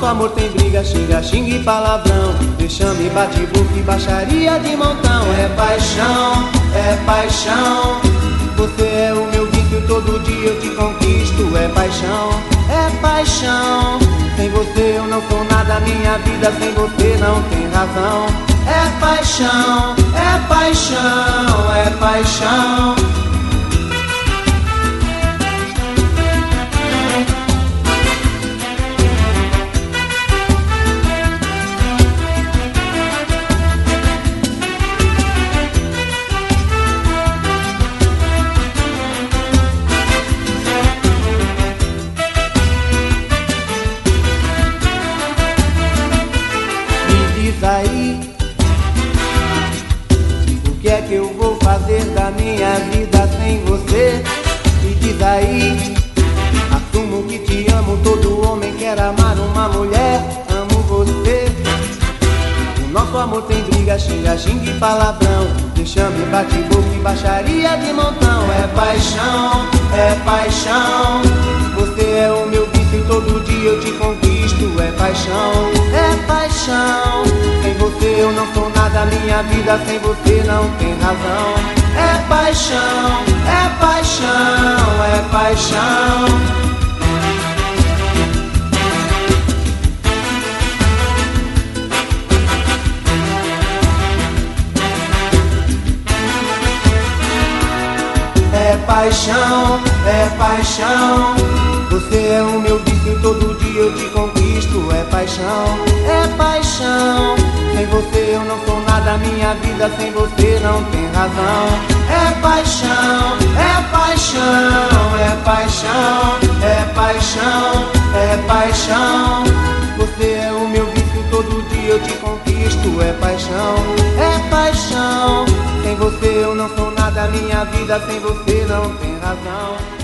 amor tem briga, xinga, xinga e palavrão, vexame, bate-boca e baixaria de montão. É paixão, é paixão. Você é o meu vício, todo dia eu te conquisto. É paixão, é paixão. Sem você eu não sou nada, minha vida sem você não tem razão. É paixão, é paixão, é paixão. Aí, o que é que eu vou fazer da minha vida sem você? Me diz aí. Assumo que te amo, todo homem quer amar uma mulher. Amo você. O nosso amor tem briga, xinga, xinga e palavrão, vexame, bate-boca e baixaria de montão. É paixão, é paixão. Você é o meu vício, todo dia eu te conquisto. É paixão, é paixão. Sem você eu não sou nada, minha vida sem você não tem razão. É paixão, é paixão, é paixão. É paixão, é paixão. Você é o meu vício, todo dia eu te conquisto. É paixão, é paixão. Sem você eu não sou nada, minha vida sem você não tem razão. É paixão, é paixão, é paixão, é paixão, é paixão. Você é o meu vício, todo dia eu te conquisto. É paixão, é paixão. Sem você eu não sou nada, minha vida sem você não tem razão.